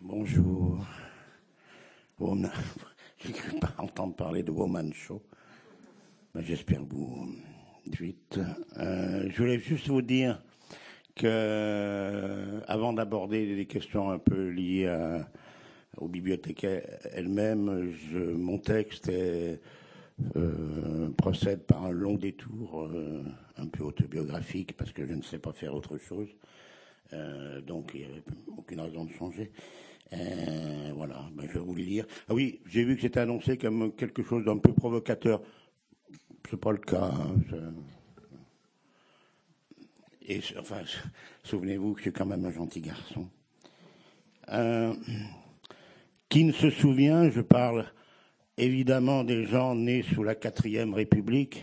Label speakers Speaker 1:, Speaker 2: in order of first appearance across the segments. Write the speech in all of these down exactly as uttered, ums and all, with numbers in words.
Speaker 1: Bonjour. Woman... J'ai cru pas entendre parler de Woman Show. Mais j'espère vous vite. Euh, je voulais juste vous dire que, avant d'aborder des questions un peu liées à, aux bibliothèques elles-mêmes, je, mon texte est, euh, procède par un long détour, euh, un peu autobiographique, parce que je ne sais pas faire autre chose. Euh, donc il n'y avait aucune raison de changer. Euh, voilà, ben, je vais vous le lire. Ah oui, j'ai vu que c'était annoncé comme quelque chose d'un peu provocateur. C'est pas le cas. Hein, et enfin, souvenez-vous que je suis quand même un gentil garçon. Euh, qui ne se souvient, je parle évidemment des gens nés sous la quatrième République,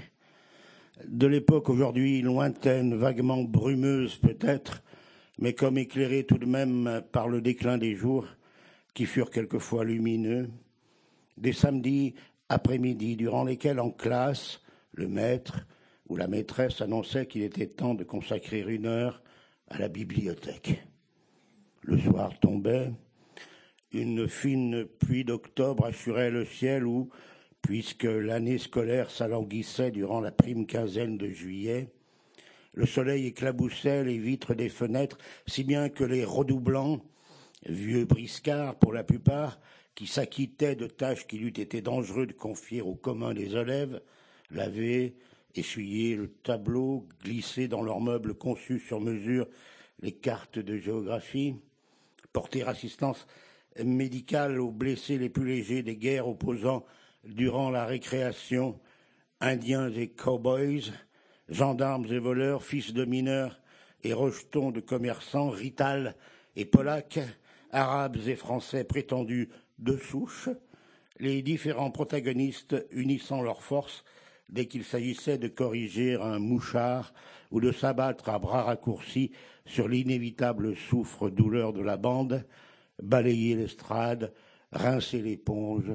Speaker 1: de l'époque aujourd'hui lointaine, vaguement brumeuse peut-être, mais comme éclairée tout de même par le déclin des jours, qui furent quelquefois lumineux, des samedis après-midi, durant lesquels en classe, le maître ou la maîtresse annonçait qu'il était temps de consacrer une heure à la bibliothèque. Le soir tombait, une fine pluie d'octobre assurait le ciel où, puisque l'année scolaire s'alanguissait durant la prime quinzaine de juillet, le soleil éclaboussait les vitres des fenêtres, si bien que les redoublants, vieux briscards pour la plupart, qui s'acquittaient de tâches qu'il eût été dangereux de confier au commun des élèves, laver, essuyer le tableau, glisser dans leurs meubles conçus sur mesure les cartes de géographie, porter assistance médicale aux blessés les plus légers des guerres opposant durant la récréation Indiens et cow-boys, gendarmes et voleurs, fils de mineurs et rejetons de commerçants, rital et polacs, arabes et français prétendus de souche, les différents protagonistes unissant leurs forces dès qu'il s'agissait de corriger un mouchard ou de s'abattre à bras raccourcis sur l'inévitable souffre-douleur de la bande, balayer l'estrade, rincer l'éponge,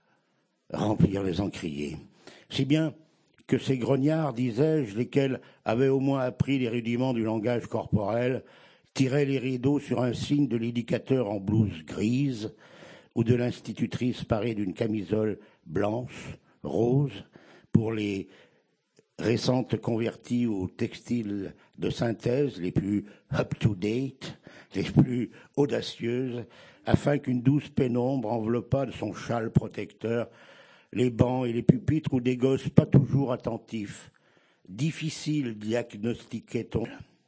Speaker 1: remplir les encriers. Si bien que ces grognards, disais-je, lesquels avaient au moins appris les rudiments du langage corporel, tiraient les rideaux sur un signe de l'éducateur en blouse grise ou de l'institutrice parée d'une camisole blanche, rose, pour les récentes converties au textile de synthèse, les plus up-to-date, les plus audacieuses, afin qu'une douce pénombre enveloppât de son châle protecteur les bancs et les pupitres où des gosses pas toujours attentifs, difficile diagnostiquait-on.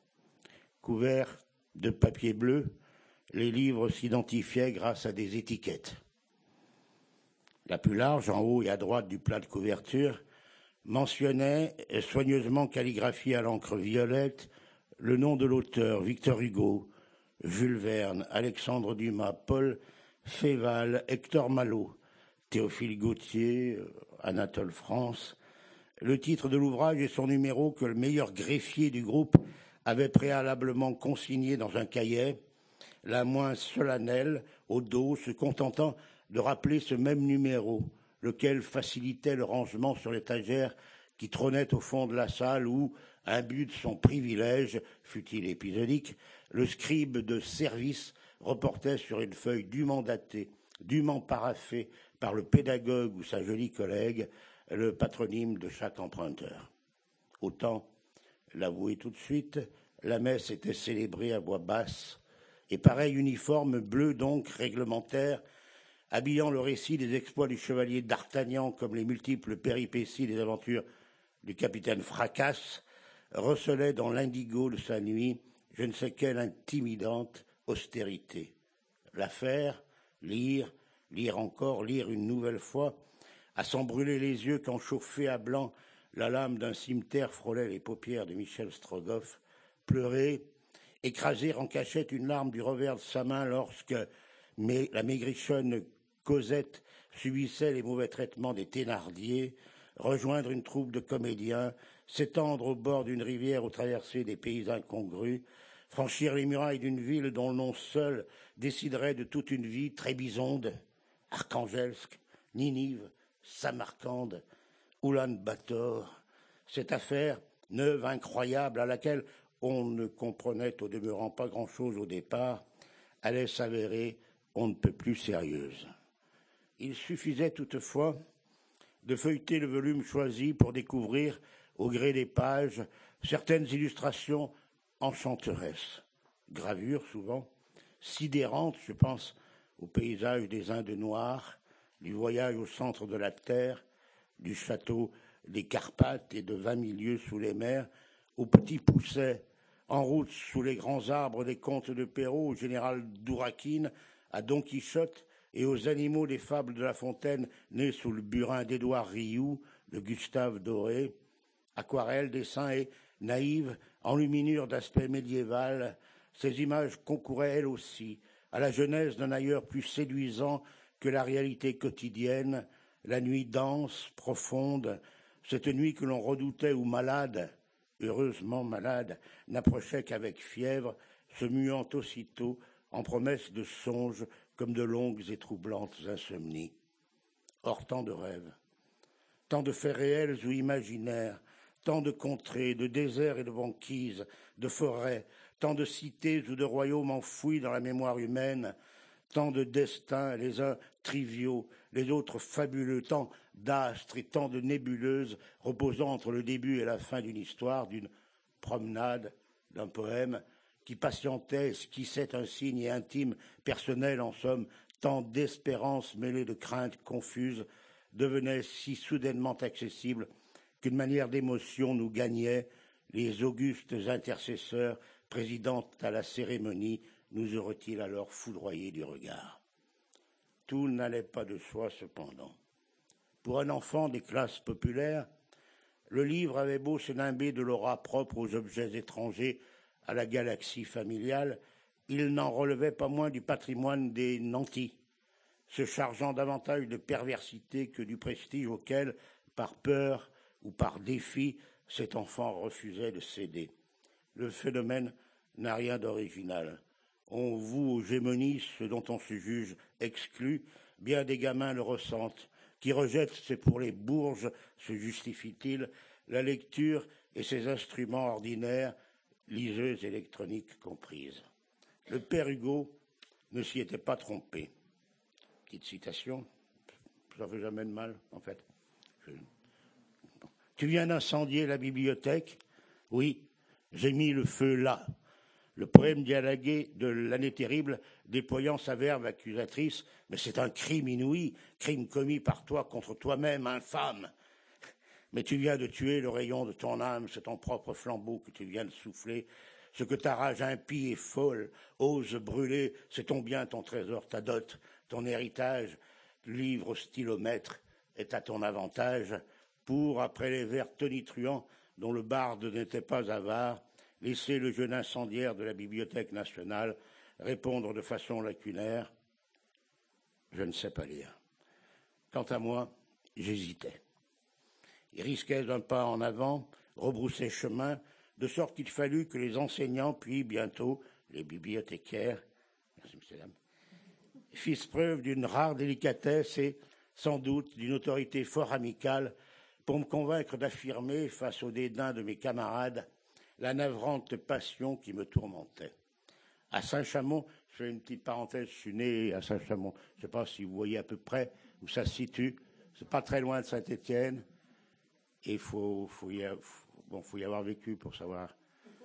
Speaker 1: Couverts de papier bleu, les livres s'identifiaient grâce à des étiquettes. La plus large, en haut et à droite du plat de couverture, mentionnait, soigneusement calligraphié à l'encre violette, le nom de l'auteur, Victor Hugo, Jules Verne, Alexandre Dumas, Paul Féval, Hector Malot, Théophile Gautier, Anatole France, le titre de l'ouvrage et son numéro que le meilleur greffier du groupe avait préalablement consigné dans un cahier, la moins solennelle, au dos, se contentant de rappeler ce même numéro, lequel facilitait le rangement sur l'étagère qui trônait au fond de la salle où, imbu de son privilège, fût-il épisodique, le scribe de service reportait sur une feuille dûment datée, dûment paraphée par le pédagogue ou sa jolie collègue, le patronyme de chaque emprunteur. Autant l'avouer tout de suite, la messe était célébrée à voix basse, et pareil uniforme bleu donc réglementaire, habillant le récit des exploits du chevalier d'Artagnan comme les multiples péripéties des aventures du capitaine Fracasse, recelait dans l'indigo de sa nuit je ne sais quelle intimidante austérité. La faire, lire, lire encore, lire une nouvelle fois, à s'en brûler les yeux quand chauffée à blanc, la lame d'un cimeterre frôlait les paupières de Michel Strogoff, pleurer, écraser en cachette une larme du revers de sa main lorsque mais la maigrichonne Cosette subissait les mauvais traitements des Thénardier, rejoindre une troupe de comédiens, s'étendre au bord d'une rivière ou traverser des pays incongrus, franchir les murailles d'une ville dont le nom seul déciderait de toute une vie, Trébizonde, Archangelsk, Ninive, Samarcande, Oulan-Bator, cette affaire neuve, incroyable, à laquelle on ne comprenait au demeurant pas grand-chose au départ, allait s'avérer on ne peut plus sérieuse. Il suffisait toutefois de feuilleter le volume choisi pour découvrir, au gré des pages, certaines illustrations enchanteresses, gravures souvent, sidérantes, je pense au paysage des Indes noires, du voyage au centre de la terre, du château des Carpates et de vingt mille lieues sous les mers, aux petits poussets, en route sous les grands arbres des contes de Perrault, au général d'Ourakine, à Don Quichotte et aux animaux des fables de La Fontaine, nés sous le burin d'Édouard Rioux, de Gustave Doré, aquarelles, dessins et naïves, enluminures d'aspect médiéval, ces images concouraient elles aussi à la genèse d'un ailleurs plus séduisant que la réalité quotidienne, la nuit dense, profonde, cette nuit que l'on redoutait ou malade, heureusement malade, n'approchait qu'avec fièvre, se muant aussitôt en promesses de songes comme de longues et troublantes insomnies. Or, tant de rêves, tant de faits réels ou imaginaires, tant de contrées, de déserts et de banquises, de forêts, tant de cités ou de royaumes enfouis dans la mémoire humaine, tant de destins, les uns triviaux, les autres fabuleux, tant d'astres et tant de nébuleuses reposant entre le début et la fin d'une histoire, d'une promenade, d'un poème, qui patientait, esquissait un signe intime, personnel en somme, tant d'espérances mêlées de craintes confuses devenaient si soudainement accessibles qu'une manière d'émotion nous gagnait, les augustes intercesseurs présidant à la cérémonie nous auraient-ils alors foudroyés du regard. Tout n'allait pas de soi cependant. Pour un enfant des classes populaires, le livre avait beau se nimber de l'aura propre aux objets étrangers à la galaxie familiale, il n'en relevait pas moins du patrimoine des nantis, se chargeant davantage de perversité que du prestige auquel, par peur ou par défi, cet enfant refusait de céder. Le phénomène n'a rien d'original. On voue aux gémonies ce dont on se juge exclu, bien des gamins le ressentent. Qui rejette, c'est pour les bourges, se justifie-t-il, la lecture et ses instruments ordinaires, liseuses électroniques comprises. Le père Hugo ne s'y était pas trompé. Petite citation, ça ne fait jamais de mal, en fait. Je... Tu viens d'incendier la bibliothèque? Oui, j'ai mis le feu là. Le poème dialogué de l'année terrible, déployant sa verve accusatrice, mais c'est un crime inouï, crime commis par toi contre toi-même, infâme. Mais tu viens de tuer le rayon de ton âme, c'est ton propre flambeau que tu viens de souffler. Ce que ta rage impie et folle ose brûler, c'est ton bien, ton trésor, ta dot, ton héritage. Livre au stylomètre est à ton avantage pour, après les vers tonitruants dont le barde n'était pas avare, laisser le jeune incendiaire de la Bibliothèque nationale répondre de façon lacunaire « Je ne sais pas lire ». Quant à moi, j'hésitais. Il risquait d'un pas en avant, rebrousser chemin, de sorte qu'il fallut que les enseignants, puis bientôt les bibliothécaires, merci, monsieur, dame, fissent preuve d'une rare délicatesse et, sans doute, d'une autorité fort amicale pour me convaincre d'affirmer, face au dédain de mes camarades, la navrante passion qui me tourmentait. À Saint-Chamond, je fais une petite parenthèse, je suis né à Saint-Chamond, je ne sais pas si vous voyez à peu près où ça se situe, c'est pas très loin de Saint-Étienne, et il faut, faut, y a, faut, bon, faut y avoir vécu pour savoir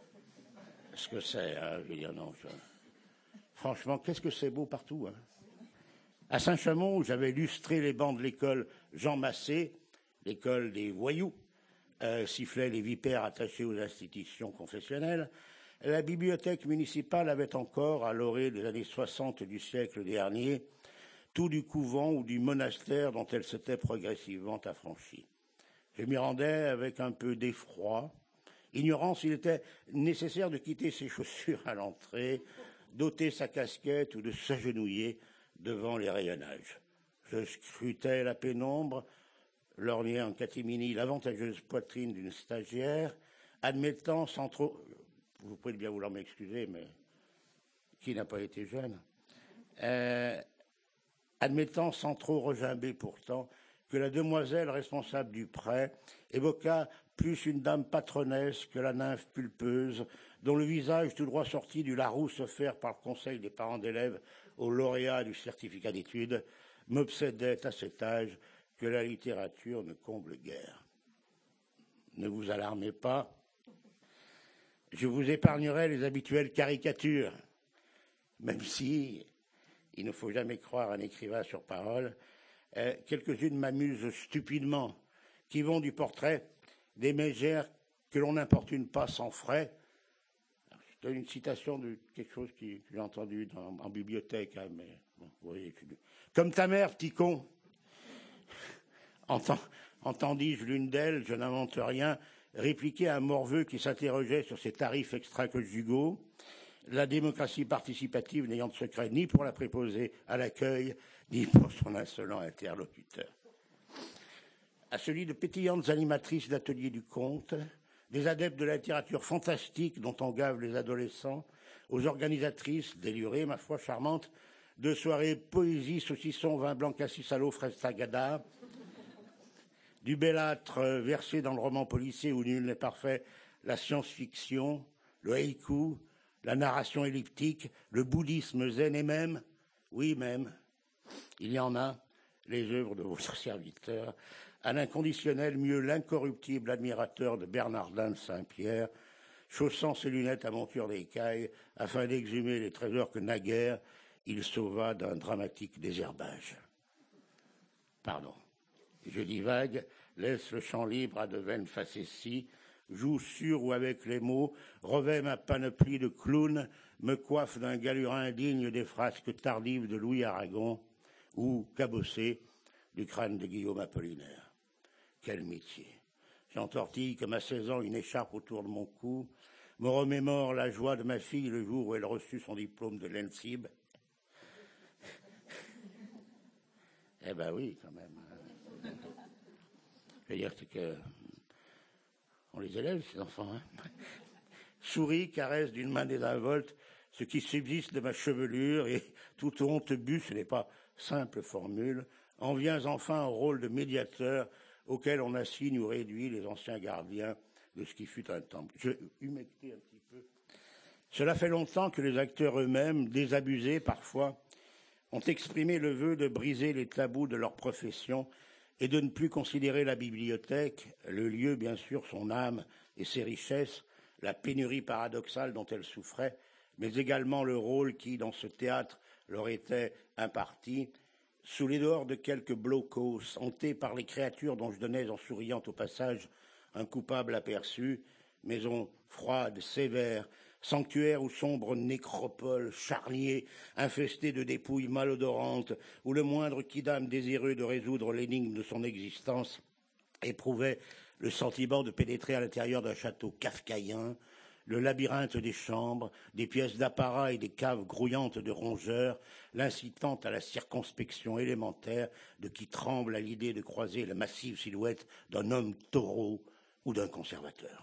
Speaker 1: ce que c'est. Hein, je veux dire, non, je... Franchement, qu'est-ce que c'est beau partout. Hein. À Saint-Chamond, où j'avais lustré les bancs de l'école Jean Massé, l'école des voyous, euh, sifflaient les vipères attachés aux institutions confessionnelles, la bibliothèque municipale avait encore, à l'orée des années soixante du siècle dernier, tout du couvent ou du monastère dont elle s'était progressivement affranchie. Je m'y rendais avec un peu d'effroi, ignorant s'il était nécessaire de quitter ses chaussures à l'entrée, d'ôter sa casquette ou de s'agenouiller devant les rayonnages. Je scrutais la pénombre, lorgnait en catimini l'avantageuse poitrine d'une stagiaire, admettant sans trop... Vous pouvez bien vouloir m'excuser, mais qui n'a pas été jeune euh, admettant sans trop regimber pourtant que la demoiselle responsable du prêt évoqua plus une dame patronnesse que la nymphe pulpeuse, dont le visage tout droit sorti du Larousse offert par le conseil des parents d'élèves au lauréat du certificat d'études, m'obsédait à cet âge que la littérature ne comble guère. Ne vous alarmez pas, je vous épargnerai les habituelles caricatures, même si il ne faut jamais croire un écrivain sur parole. Euh, quelques-unes m'amusent stupidement, qui vont du portrait des mégères que l'on n'importune pas sans frais. Je donne une citation de quelque chose que j'ai entendu dans, en bibliothèque, hein, mais bon, vous voyez, comme ta mère, petit con. Entend, entendis-je l'une d'elles, je n'invente rien, répliquer à un morveux qui s'interrogeait sur ses tarifs extra-conjugaux, la démocratie participative n'ayant de secret ni pour la préposée à l'accueil, ni pour son insolent interlocuteur. À celui de pétillantes animatrices d'ateliers du conte, des adeptes de la littérature fantastique dont on gave les adolescents, aux organisatrices, délurées, ma foi charmante, de soirées poésie, saucisson, vin blanc, cassis à l'eau, fraise tagada, du bellâtre versé dans le roman policier où nul n'est parfait, la science-fiction, le haïku, la narration elliptique, le bouddhisme zen et même, oui même, il y en a, les œuvres de votre serviteur, à l'inconditionnel, mieux l'incorruptible admirateur de Bernardin de Saint-Pierre, chaussant ses lunettes à monture d'écaille afin d'exhumer les trésors que naguère il sauva d'un dramatique désherbage. Pardon. Je divague, laisse le champ libre à de vaines facéties, joue sur ou avec les mots, revêt ma panoplie de clown, me coiffe d'un galurin indigne des frasques tardives de Louis Aragon ou cabossé du crâne de Guillaume Apollinaire. Quel métier! J'entortille comme à seize ans une écharpe autour de mon cou, me remémore la joie de ma fille le jour où elle reçut son diplôme de l'E N S I B. Eh ben oui, quand même. Je veux dire, c'est que on les élève, ces enfants. Hein. Souris, caresse d'une main désinvolte ce qui subsiste de ma chevelure et toute honte bue, ce n'est pas simple formule, en vient enfin au rôle de médiateur auquel on assigne ou réduit les anciens gardiens de ce qui fut un temple. Je humectais un petit peu. Cela fait longtemps que les acteurs eux-mêmes, désabusés parfois, ont exprimé le vœu de briser les tabous de leur profession et de ne plus considérer la bibliothèque, le lieu bien sûr, son âme et ses richesses, la pénurie paradoxale dont elle souffrait, mais également le rôle qui, dans ce théâtre, leur était imparti, sous les dehors de quelques blocos, hantés par les créatures dont je donnais en souriant au passage un coupable aperçu, maison froide, sévère, sanctuaire ou sombre nécropole, charnier, infesté de dépouilles malodorantes, où le moindre quidam désireux de résoudre l'énigme de son existence éprouvait le sentiment de pénétrer à l'intérieur d'un château kafkaïen, le labyrinthe des chambres, des pièces d'apparat et des caves grouillantes de rongeurs, l'incitant à la circonspection élémentaire de qui tremble à l'idée de croiser la massive silhouette d'un homme taureau ou d'un conservateur.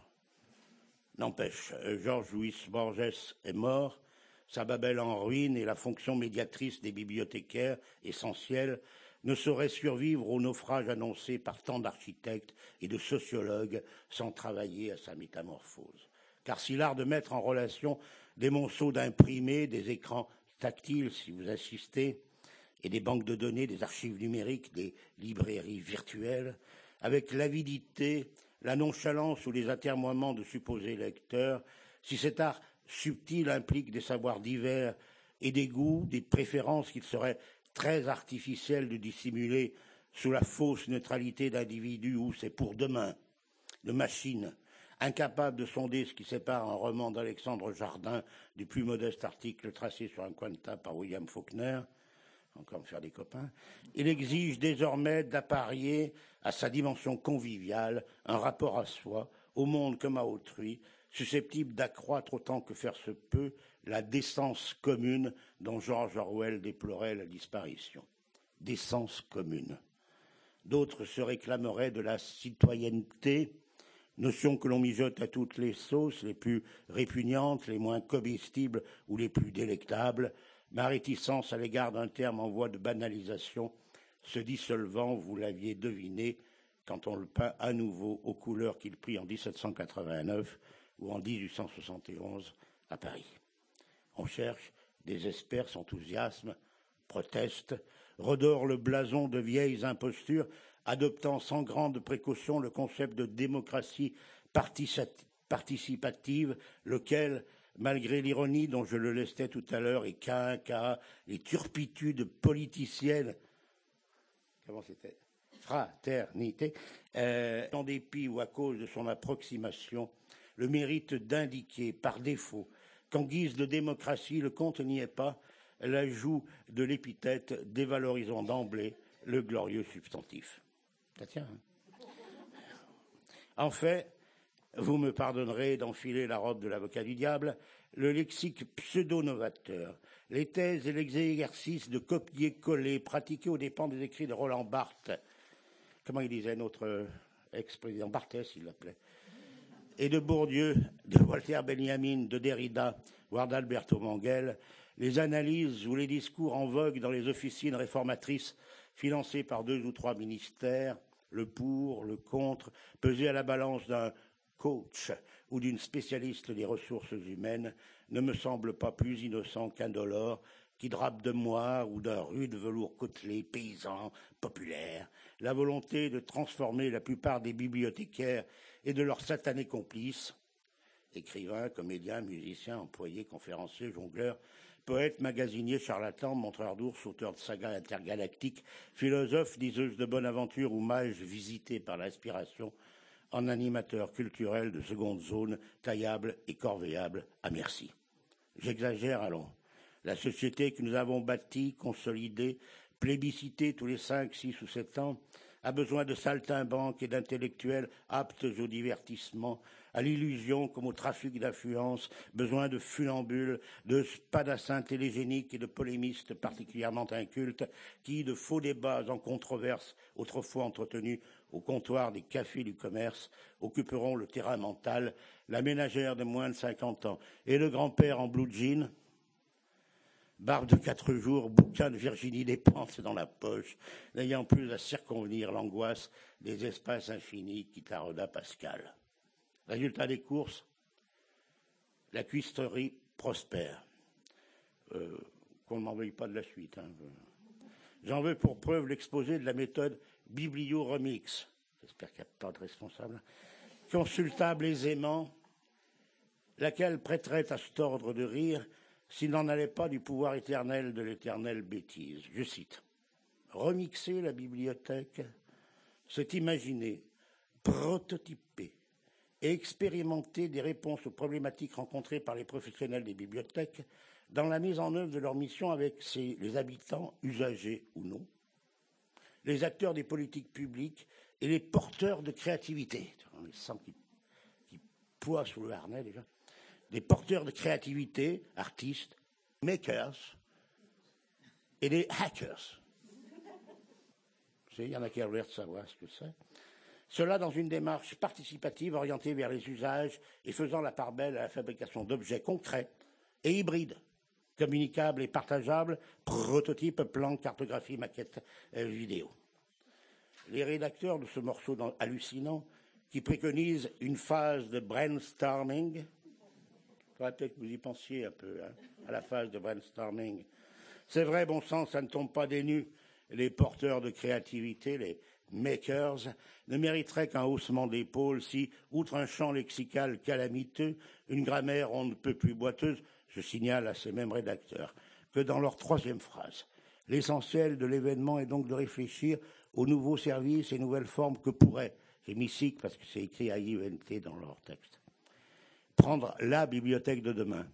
Speaker 1: N'empêche, Georges Louis Borges est mort, sa Babel en ruine et la fonction médiatrice des bibliothécaires, essentielle, ne saurait survivre au naufrage annoncé par tant d'architectes et de sociologues sans travailler à sa métamorphose. Car si l'art de mettre en relation des monceaux d'imprimés, des écrans tactiles, si vous assistez, et des banques de données, des archives numériques, des librairies virtuelles, avec l'avidité, la nonchalance ou les atermoiements de supposés lecteurs, si cet art subtil implique des savoirs divers et des goûts, des préférences qu'il serait très artificiel de dissimuler sous la fausse neutralité d'individus où c'est pour demain, de machines, incapables de sonder ce qui sépare un roman d'Alexandre Jardin du plus modeste article tracé sur un coin de table par William Faulkner, encore me faire des copains, il exige désormais d'apparier à sa dimension conviviale un rapport à soi, au monde comme à autrui, susceptible d'accroître autant que faire se peut la décence commune dont George Orwell déplorait la disparition. Décence commune. D'autres se réclameraient de la citoyenneté, notion que l'on mijote à toutes les sauces, les plus répugnantes, les moins comestibles ou les plus délectables, ma réticence à l'égard d'un terme en voie de banalisation se dissolvant, vous l'aviez deviné, quand on le peint à nouveau aux couleurs qu'il prit en dix-sept cent quatre-vingt-neuf ou en dix-huit cent soixante et onze à Paris. On cherche, désespère, s'enthousiasme proteste, redore le blason de vieilles impostures, adoptant sans grande précaution le concept de démocratie participative, lequel, malgré l'ironie dont je le lestais tout à l'heure, et quinca, les turpitudes politiciennes, comment c'était, fraternité, euh, en dépit ou à cause de son approximation, le mérite d'indiquer par défaut qu'en guise de démocratie, le compte n'y est pas, l'ajout de l'épithète dévalorisant d'emblée le glorieux substantif. Ça tient, hein. En fait, vous me pardonnerez d'enfiler la robe de l'avocat du diable, le lexique pseudo-novateur, les thèses et l'exercice de copier-coller pratiqués aux dépens des écrits de Roland Barthes, comment il disait notre ex-président, Barthès il l'appelait, et de Bourdieu, de Walter Benjamin, de Derrida, voire d'Alberto Manguel, les analyses ou les discours en vogue dans les officines réformatrices financées par deux ou trois ministères, le pour, le contre, pesés à la balance d'un coach ou d'une spécialiste des ressources humaines, ne me semblent pas plus innocents qu'indolores qui drapent de moire ou d'un rude velours côtelé, paysan, populaire, la volonté de transformer la plupart des bibliothécaires et de leurs satanés complices, écrivains, comédiens, musiciens, employés, conférenciers, jongleurs, poètes, magasiniers, charlatans, montreurs d'ours, auteurs de sagas intergalactiques, philosophes, diseuses de bonne aventure ou mages visités par l'inspiration, en animateurs culturels de seconde zone, taillables et corvéables à merci. J'exagère, allons. La société que nous avons bâtie, consolidée, plébiscitée tous les cinq, six ou sept ans, a besoin de saltimbanques et d'intellectuels aptes au divertissement, à l'illusion comme au trafic d'influence, besoin de funambules, de spadassins télégéniques et de polémistes particulièrement incultes qui, de faux débats en controverse autrefois entretenus au comptoir des cafés du commerce, occuperont le terrain mental, la ménagère de moins de cinquante ans et le grand-père en blue jean, barbe de quatre jours, bouquin de Virginie Despentes dans la poche, n'ayant plus à circonvenir l'angoisse des espaces infinis qui tarauda Pascal. Résultat des courses, la cuisterie prospère. Euh, qu'on ne m'en veuille pas de la suite. Hein. J'en veux pour preuve l'exposé de la méthode Biblio-Remix, j'espère qu'il n'y a pas de responsable, consultable aisément, laquelle prêterait à se tordre de rire s'il n'en allait pas du pouvoir éternel de l'éternelle bêtise. Je cite. Remixer la bibliothèque, c'est imaginer, prototyper et expérimenter des réponses aux problématiques rencontrées par les professionnels des bibliothèques dans la mise en œuvre de leur mission avec ses, les habitants, usagers ou non, les acteurs des politiques publiques et les porteurs de créativité. On les sent qui, qui poient sous le harnais déjà. Des porteurs de créativité, artistes, makers et des hackers. Il y en a qui ont l'air de savoir ce que c'est. Cela dans une démarche participative orientée vers les usages et faisant la part belle à la fabrication d'objets concrets et hybrides, communicables et partageables, prototypes, plans, cartographie, maquettes, euh, vidéo. Les rédacteurs de ce morceau hallucinant qui préconisent une phase de brainstorming, il faudrait peut-être que vous y pensiez un peu, hein, à la phase de brainstorming. C'est vrai, bon sang, ça ne tombe pas des nues. Les porteurs de créativité, les makers, ne mériteraient qu'un haussement d'épaule si, outre un champ lexical calamiteux, une grammaire on ne peut plus boiteuse, je signale à ces mêmes rédacteurs que dans leur troisième phrase, l'essentiel de l'événement est donc de réfléchir aux nouveaux services et nouvelles formes que pourrait, j'ai mis S I C parce que c'est écrit A I E N T dans leur texte, prendre la bibliothèque de demain.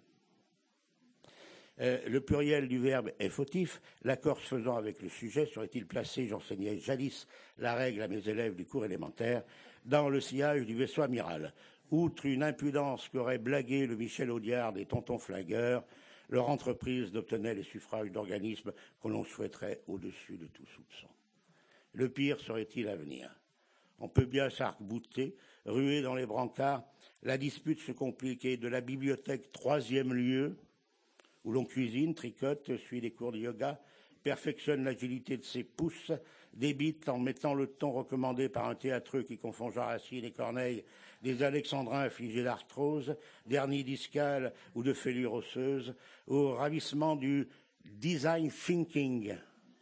Speaker 1: Euh, le pluriel du verbe est fautif. L'accord se faisant avec le sujet serait-il placé, j'enseignais jadis la règle à mes élèves du cours élémentaire, dans le sillage du vaisseau amiral. Outre une impudence qu'aurait blagué le Michel Audiard des tontons flingueurs, leur entreprise d'obtenir les suffrages d'organismes que l'on souhaiterait au-dessus de tout soupçon. Le pire serait-il à venir? On peut bien s'arc-bouter, ruer dans les brancards. La dispute se complique et de la bibliothèque troisième lieu, où l'on cuisine, tricote, suit des cours de yoga, perfectionne l'agilité de ses pouces, débite en mettant le ton recommandé par un théâtreux qui confond Jean Racine et Corneille, des alexandrins affligés d'arthrose, d'hernie discale ou de fêlure osseuse, au ravissement du design thinking,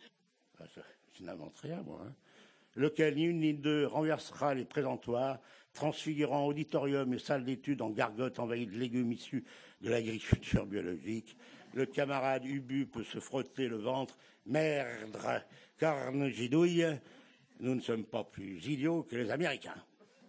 Speaker 1: je n'invente rien moi, hein, lequel ni une ni deux renversera les présentoirs, transfigurant auditorium et salles d'études en gargotes envahies de légumes issus de l'agriculture biologique. Le camarade Ubu peut se frotter le ventre. Merde, carne gidouille, nous ne sommes pas plus idiots que les Américains.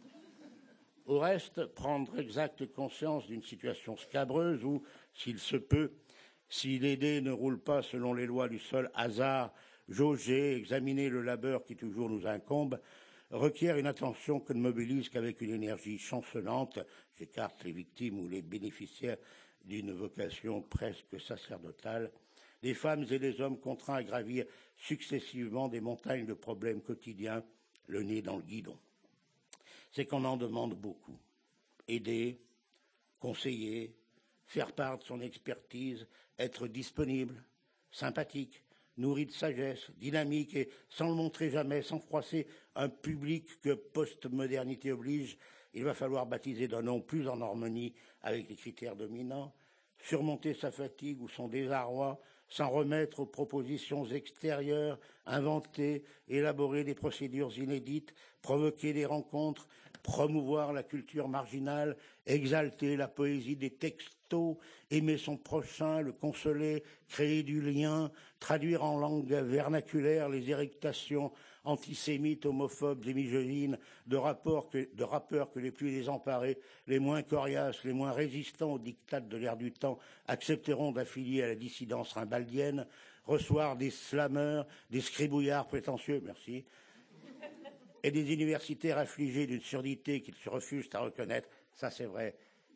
Speaker 1: Au reste, prendre exacte conscience d'une situation scabreuse où, s'il se peut, si les dés ne roulent pas selon les lois du seul hasard, jauger, examiner le labeur qui toujours nous incombe, requiert une attention que ne mobilise qu'avec une énergie chancelante, j'écarte les victimes ou les bénéficiaires d'une vocation presque sacerdotale, des femmes et des hommes contraints à gravir successivement des montagnes de problèmes quotidiens, le nez dans le guidon. C'est qu'on en demande beaucoup. Aider, conseiller, faire part de son expertise, être disponible, sympathique, nourri de sagesse, dynamique et sans le montrer jamais, sans froisser un public que post-modernité oblige, il va falloir baptiser d'un nom plus en harmonie avec les critères dominants, surmonter sa fatigue ou son désarroi, s'en remettre aux propositions extérieures, inventer, élaborer des procédures inédites, provoquer des rencontres, promouvoir la culture marginale, exalter la poésie des textos, aimer son prochain, le consoler, créer du lien, traduire en langue vernaculaire les érectations antisémites, homophobes et misogynes de, rapports que, de rappeurs que les plus désemparés, les moins coriaces, les moins résistants aux diktats de l'air du temps accepteront d'affilier à la dissidence rimbaldienne, recevoir des slameurs, des scribouillards prétentieux, merci, et des universitaires affligés d'une surdité qu'ils se refusent à reconnaître, ça c'est vrai,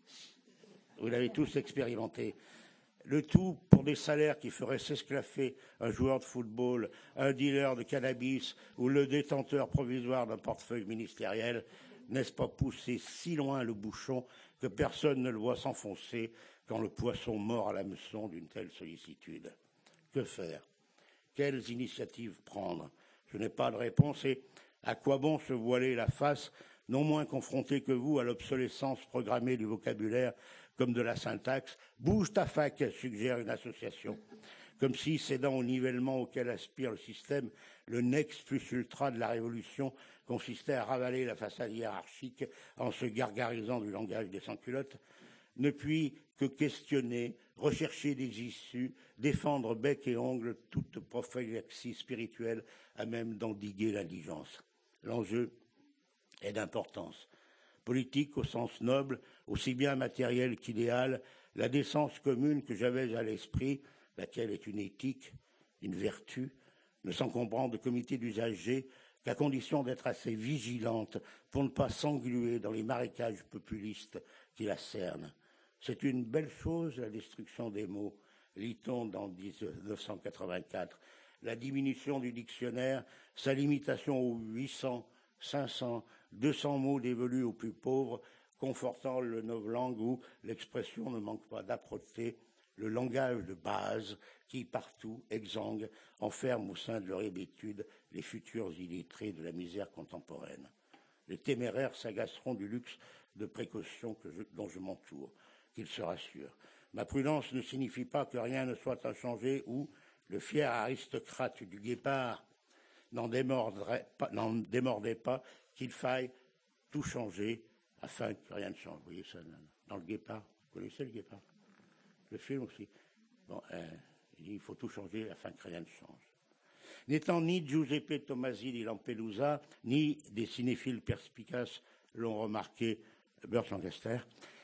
Speaker 1: vous l'avez tous expérimenté. Le tout pour des salaires qui feraient s'esclaffer un joueur de football, un dealer de cannabis ou le détenteur provisoire d'un portefeuille ministériel, n'est-ce pas pousser si loin le bouchon que personne ne le voit s'enfoncer quand le poisson mord à l'hameçon d'une telle sollicitude? Que faire? Quelles initiatives prendre? Je n'ai pas de réponse et à quoi bon se voiler la face, non moins confronté que vous à l'obsolescence programmée du vocabulaire comme de la syntaxe. Bouge ta fac, suggère une association. Comme si, cédant au nivellement auquel aspire le système, le nex plus ultra de la révolution consistait à ravaler la façade hiérarchique en se gargarisant du langage des sans-culottes, ne puis que questionner, rechercher des issues, défendre bec et ongle toute prophylaxie spirituelle à même d'endiguer l'indigence. L'enjeu est d'importance. Politique au sens noble, aussi bien matériel qu'idéal, la décence commune que j'avais à l'esprit, laquelle est une éthique, une vertu, ne s'encombrant de comités d'usagers qu'à condition d'être assez vigilante pour ne pas s'engluer dans les marécages populistes qui la cernent. C'est une belle chose, la destruction des mots, lit-on dans mille neuf cent quatre-vingt-quatre. La diminution du dictionnaire, sa limitation aux huit cents, cinq cents, deux cents mots dévolus aux plus pauvres, confortant le novlangue où l'expression ne manque pas d'âpreté, le langage de base qui, partout, exsangue, enferme au sein de leur hébétude les futurs illettrés de la misère contemporaine. Les téméraires s'agaceront du luxe de précaution que je, dont je m'entoure, qu'ils se rassurent. Ma prudence ne signifie pas que rien ne soit inchangé ou le fier aristocrate du Guépard n'en démordait pas, n'en démordait pas qu'il faille tout changer afin que rien ne change. Vous voyez ça dans le Guépard? Vous connaissez le Guépard? Le film aussi. Bon, euh, il faut tout changer afin que rien ne change. N'étant ni Giuseppe Tomasi di Lampedusa, ni des cinéphiles perspicaces l'ont remarqué, Burt Lancaster,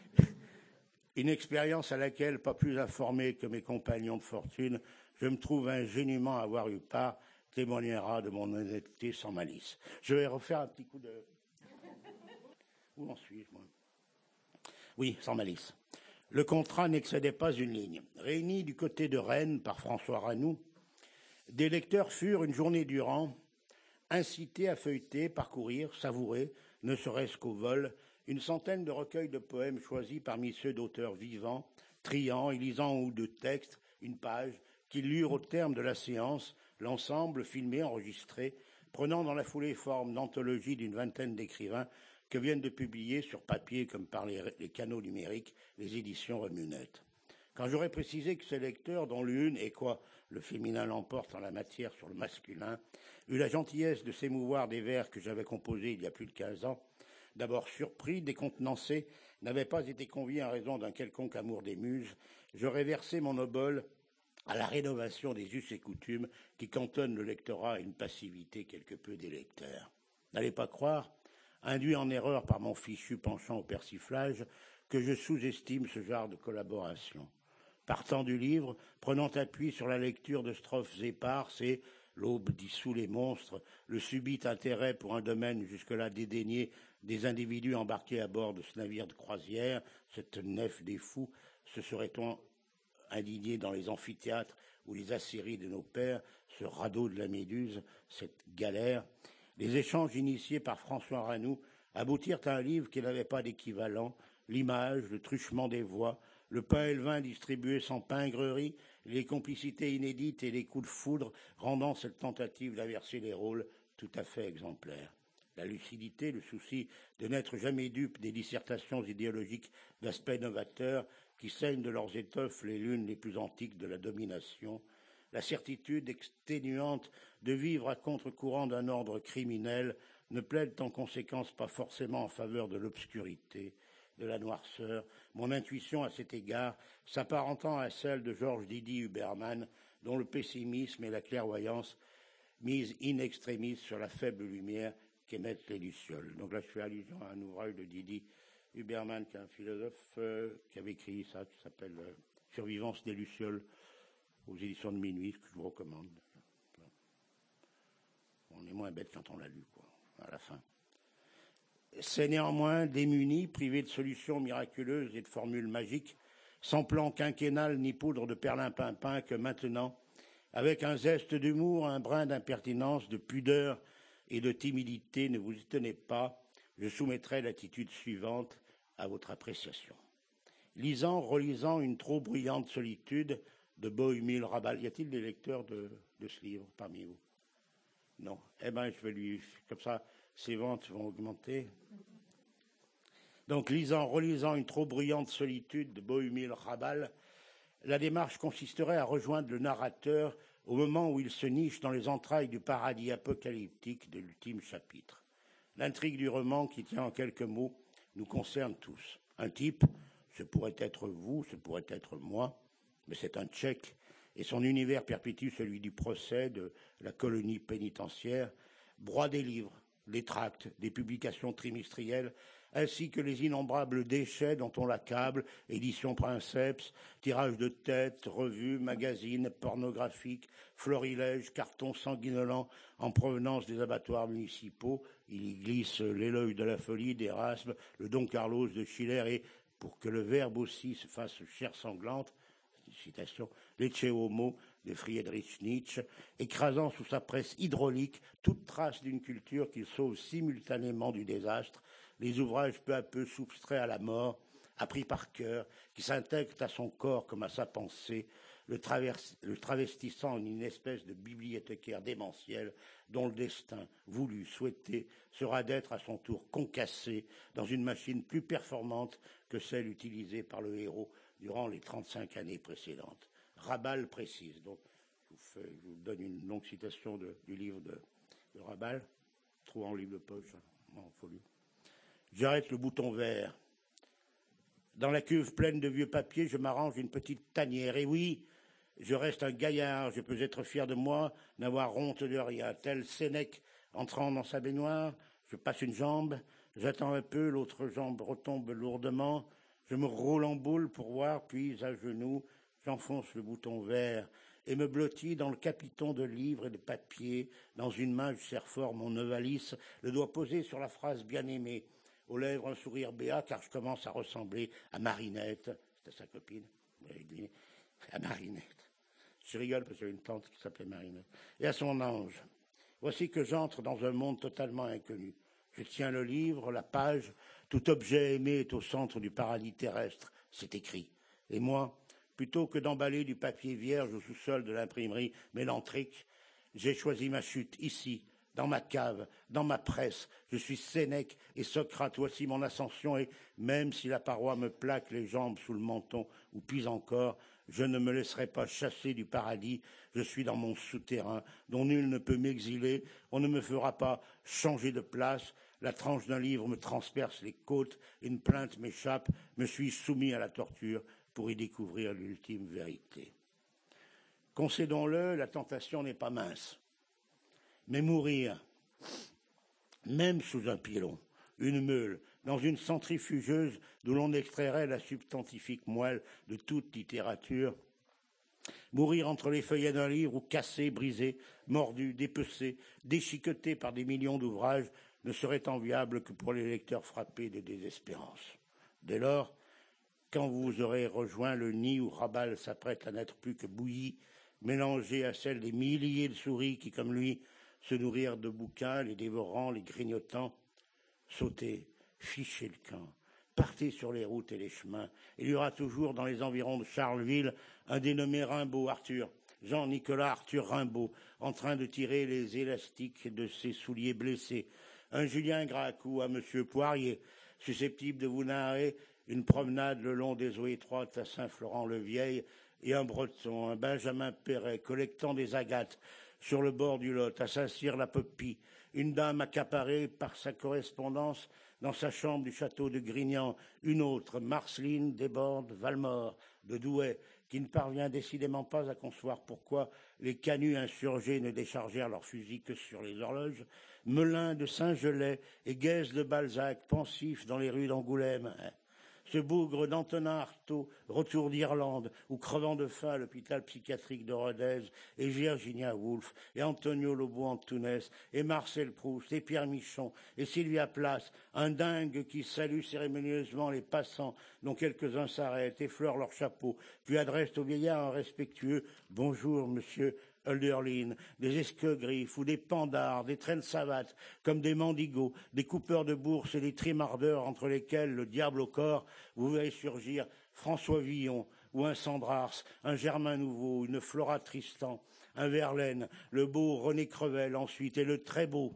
Speaker 1: une expérience à laquelle, pas plus informé que mes compagnons de fortune, je me trouve ingénument avoir eu part, témoignera de mon honnêteté sans malice. Je vais refaire un petit coup de... Où en suis-je, moi? Oui, sans malice. Le contrat n'excédait pas une ligne. Réunis du côté de Rennes par François Ranoux, des lecteurs furent, une journée durant, incités à feuilleter, parcourir, savourer, ne serait-ce qu'au vol, une centaine de recueils de poèmes choisis parmi ceux d'auteurs vivants, triant et lisant ou de textes, une page, qu'ils lurent au terme de la séance, l'ensemble, filmé, enregistré, prenant dans la foulée forme d'anthologie d'une vingtaine d'écrivains que viennent de publier sur papier comme par les, les canaux numériques les éditions Remunettes. Quand j'aurais précisé que ces lecteurs, dont l'une est quoi, le féminin l'emporte en la matière sur le masculin, eut la gentillesse de s'émouvoir des vers que j'avais composés il y a plus de quinze ans. D'abord surpris, décontenancé, n'avait pas été convié en raison d'un quelconque amour des muses, j'aurais versé mon obole à la rénovation des us et coutumes qui cantonnent le lectorat à une passivité quelque peu délecteur. N'allez pas croire, induit en erreur par mon fichu penchant au persiflage, que je sous-estime ce genre de collaboration. Partant du livre, prenant appui sur la lecture de strophes éparses et, l'aube dissout les monstres, le subit intérêt pour un domaine jusque-là dédaigné des individus embarqués à bord de ce navire de croisière, cette nef des fous, se serait-on indigné dans les amphithéâtres ou les aciéries de nos pères, ce radeau de la Méduse, cette galère. Les échanges initiés par François Ranoux aboutirent à un livre qui n'avait pas d'équivalent, l'image, le truchement des voix, le pain et le vin distribués sans pingrerie, les complicités inédites et les coups de foudre rendant cette tentative d'inverser les rôles tout à fait exemplaire. La lucidité, le souci de n'être jamais dupe des dissertations idéologiques d'aspect novateur qui saignent de leurs étoffes les lunes les plus antiques de la domination, la certitude exténuante de vivre à contre-courant d'un ordre criminel ne plaident en conséquence pas forcément en faveur de l'obscurité, de la noirceur, mon intuition à cet égard s'apparentant à celle de Georges Didi Huberman, dont le pessimisme et la clairvoyance misent in extremis sur la faible lumière qu'émettent les lucioles. Donc là, je fais allusion à un ouvrage de Didi Huberman, qui est un philosophe euh, qui avait écrit ça, qui s'appelle euh, Survivance des lucioles, aux éditions de Minuit, que je vous recommande. On est moins bête quand on l'a lu, quoi, à la fin. C'est néanmoins démuni, privé de solutions miraculeuses et de formules magiques, sans plan quinquennal ni poudre de perlimpinpin, que maintenant, avec un zeste d'humour, un brin d'impertinence, de pudeur et de timidité, ne vous y tenez pas, je soumettrai l'attitude suivante à votre appréciation. Lisant, relisant une trop bruyante solitude de Bohumil Rabal. Y a-t-il des lecteurs de, de ce livre parmi vous? Non. Eh bien, je vais lui... Comme ça, ses ventes vont augmenter. Donc, lisant, relisant une trop bruyante solitude de Bohumil Rabal, la démarche consisterait à rejoindre le narrateur au moment où il se niche dans les entrailles du paradis apocalyptique de l'ultime chapitre. L'intrigue du roman, qui tient en quelques mots, nous concerne tous. Un type, ce pourrait être vous, ce pourrait être moi, mais c'est un Tchèque, et son univers perpétue celui du procès de la colonie pénitentiaire, broie des livres, des tracts, des publications trimestrielles, ainsi que les innombrables déchets dont on l'accable, éditions princeps, tirages de têtes, revues, magazines, pornographiques, florilèges, cartons sanguinolents en provenance des abattoirs municipaux. Il y glisse l'éloge de la folie d'Erasme, le Don Carlos de Schiller et, pour que le verbe aussi se fasse chair sanglante, citation, l'Ecce Homo de Friedrich Nietzsche, écrasant sous sa presse hydraulique toute trace d'une culture qu'il sauve simultanément du désastre, les ouvrages peu à peu soustraits à la mort, appris par cœur, qui s'intègrent à son corps comme à sa pensée, le, travers, le travestissant en une espèce de bibliothécaire démentiel dont le destin, voulu, souhaité, sera d'être à son tour concassé dans une machine plus performante que celle utilisée par le héros durant les trente-cinq années précédentes. Rabal précise. Donc, je vous, fais, je vous donne une longue citation de, du livre de, de Rabal, trouvé en livre de poche, en folie. J'arrête le bouton vert. Dans la cuve pleine de vieux papiers, je m'arrange une petite tanière. Et oui, je reste un gaillard, je peux être fier de moi, n'avoir honte de rien. Tel Sénèque entrant dans sa baignoire, je passe une jambe, j'attends un peu, l'autre jambe retombe lourdement, je me roule en boule pour voir, puis à genoux, j'enfonce le bouton vert et me blottis dans le capiton de livres et de papier. Dans une main, je serre fort mon Novalis, le doigt posé sur la phrase bien-aimée. Aux lèvres, un sourire béat, car je commence à ressembler à Marinette. C'était sa copine, vous l'avez deviné, à Marinette. Je rigole parce que j'avais une tante qui s'appelait Marinette. Et à son ange. Voici que j'entre dans un monde totalement inconnu. Je tiens le livre, la page, tout objet aimé est au centre du paradis terrestre, c'est écrit. Et moi, plutôt que d'emballer du papier vierge au sous-sol de l'imprimerie mélantrique, j'ai choisi ma chute ici, dans ma cave, dans ma presse. Je suis Sénèque et Socrate, voici mon ascension, et même si la paroi me plaque les jambes sous le menton, ou pis encore, Je ne me laisserai pas chasser du paradis, je suis dans mon souterrain, dont nul ne peut m'exiler, on ne me fera pas changer de place, la tranche d'un livre me transperce les côtes, une plainte m'échappe, me suis soumis à la torture pour y découvrir l'ultime vérité. Concédons-le, la tentation n'est pas mince. Mais mourir, même sous un pilon, une meule, dans une centrifugeuse d'où l'on extrairait la substantifique moelle de toute littérature, mourir entre les feuillets d'un livre ou cassé, brisé, mordu, dépecé, déchiqueté par des millions d'ouvrages ne serait enviable que pour les lecteurs frappés de désespérance. Dès lors, quand vous aurez rejoint le nid où Rabal s'apprête à n'être plus que bouillie, mélangée à celle des milliers de souris qui, comme lui, se nourrirent de bouquins, les dévorant, les grignotant, sautez, fichez le camp, partez sur les routes et les chemins. Il y aura toujours dans les environs de Charleville un dénommé Rimbaud, Arthur, Jean-Nicolas Arthur Rimbaud, en train de tirer les élastiques de ses souliers blessés, un Julien Gracou à Monsieur Poirier, susceptible de vous narrer une promenade le long des eaux étroites à Saint-Florent-le-Vieil, et un Breton, un Benjamin Perret, collectant des agates sur le bord du Lot, à Saint-Cyr-la-Popie, une dame accaparée par sa correspondance dans sa chambre du château de Grignan, une autre, Marceline Desbordes Valmore, de Douai, qui ne parvient décidément pas à concevoir pourquoi les canuts insurgés ne déchargèrent leurs fusils que sur les horloges, Melun de Saint-Gelais et Guèze de Balzac, pensifs dans les rues d'Angoulême, ce bougre d'Antonin Artaud, retour d'Irlande, ou crevant de faim à l'hôpital psychiatrique de Rodez, et Virginia Woolf, et Antonio Lobo Antunes, et Marcel Proust, et Pierre Michon, et Sylvia Plath, un dingue qui salue cérémonieusement les passants, dont quelques-uns s'arrêtent, effleurent leur chapeau, puis adressent au vieillard un respectueux « Bonjour, monsieur ». Hölderlin, des esquegriffes ou des pandards, des traînes savates, comme des mendigos, des coupeurs de bourse et des trimardeurs entre lesquels, le diable au corps, vous verrez surgir François Villon ou un Sandrars, un Germain Nouveau, une Flora Tristan, un Verlaine, le beau René Crevel ensuite, et le très beau,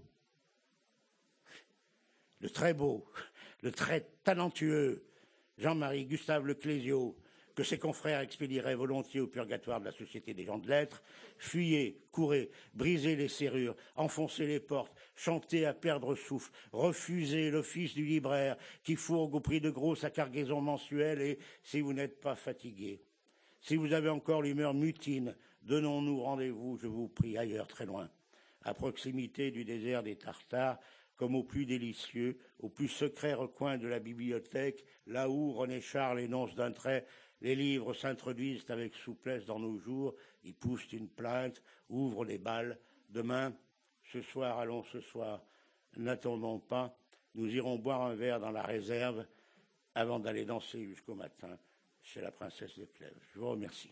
Speaker 1: le très beau, le très talentueux Jean-Marie Gustave Leclésio, que ses confrères expédieraient volontiers au purgatoire de la Société des gens de lettres, fuyez, courez, brisez les serrures, enfoncez les portes, chantez à perdre souffle, refusez l'office du libraire qui fourgue au prix de gros sa cargaison mensuelle et, si vous n'êtes pas fatigué, si vous avez encore l'humeur mutine, donnons-nous rendez-vous, je vous prie, ailleurs, très loin, à proximité du désert des Tartares, comme au plus délicieux, au plus secret recoin de la bibliothèque, là où, René Charles énonce d'un trait, les livres s'introduisent avec souplesse dans nos jours, y poussent une plainte, ouvrent les balles. Demain, ce soir, allons ce soir, n'attendons pas, nous irons boire un verre dans la réserve avant d'aller danser jusqu'au matin chez la princesse de Clèves. Je vous remercie.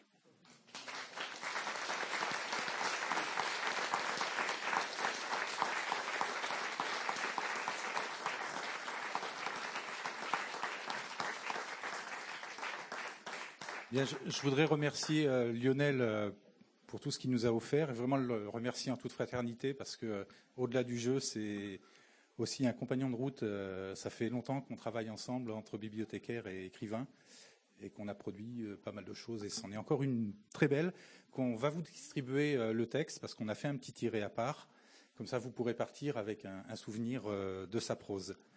Speaker 2: Bien, je, je voudrais remercier euh, Lionel euh, pour tout ce qu'il nous a offert et vraiment le remercier en toute fraternité parce que euh, au-delà du jeu, c'est aussi un compagnon de route. Euh, ça fait longtemps qu'on travaille ensemble entre bibliothécaires et écrivains et qu'on a produit euh, pas mal de choses et c'en est encore une très belle qu'on va vous distribuer euh, le texte parce qu'on a fait un petit tiré à part. Comme ça, vous pourrez partir avec un, un souvenir euh, de sa prose.